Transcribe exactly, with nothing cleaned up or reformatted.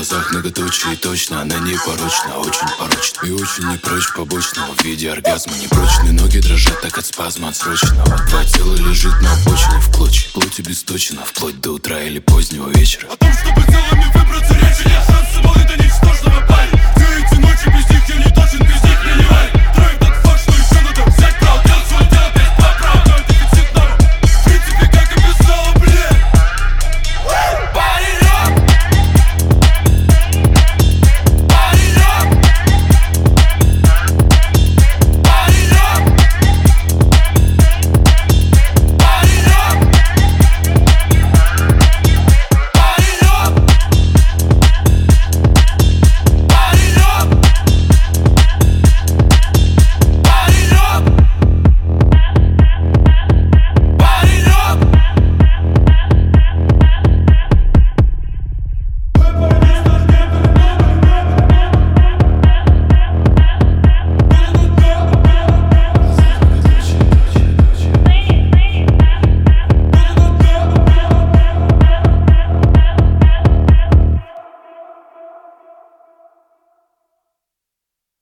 глазах многоточие, точно она не порочна, очень порочна. И очень не прочь побочного в виде оргазма. Непрочные ноги дрожат так от спазма отсроченного. Твое тело лежит на обочине в клочья, плоть обесточена, вплоть до утра или позднего вечера. О том, чтобы целыми выбраться